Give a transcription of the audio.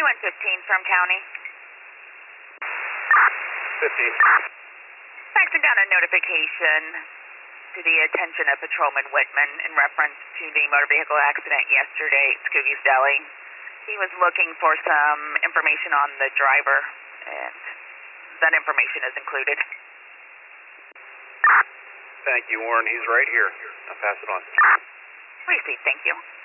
2115 from county. 50. Faxing down a notification to the attention of Patrolman Whitman in reference to the motor vehicle accident yesterday at Scooby's Deli. He was looking for some information on the driver, and that information is included. Thank you, Warren. He's right here. I'll pass it on. Received, thank you.